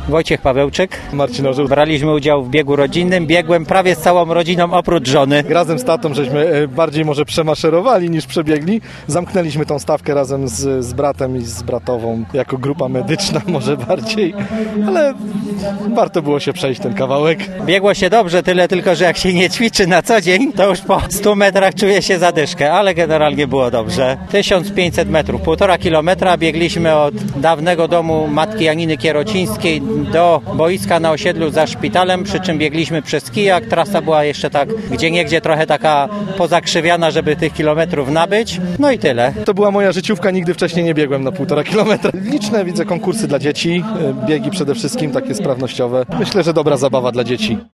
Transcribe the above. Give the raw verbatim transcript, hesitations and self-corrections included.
Wojciech Pawełczyk. Marcin Orzeł. Braliśmy udział w biegu rodzinnym. Biegłem prawie z całą rodziną oprócz żony. Razem z tatą żeśmy bardziej może przemaszerowali niż przebiegli. Zamknęliśmy tą stawkę razem z, z bratem i z bratową jako grupa medyczna może bardziej, ale warto było się przejść ten kawałek. Biegło się dobrze, tyle tylko, że jak się nie ćwiczy na co dzień, to już po stu metrach czuje się zadyszkę, ale generalnie było dobrze. tysiąc pięćset metrów, półtora kilometra biegliśmy od dawnego domu matki Janiny Kierocińskiej do boiska na osiedlu za szpitalem, przy czym biegliśmy przez kijak. Trasa była jeszcze tak gdzieniegdzie trochę taka pozakrzywiana, żeby tych kilometrów nabyć. No i tyle. To była moja życiówka, nigdy wcześniej nie biegłem na półtora kilometra. Liczne widzę konkursy dla dzieci, biegi przede wszystkim takie sprawnościowe. Myślę, że dobra zabawa dla dzieci.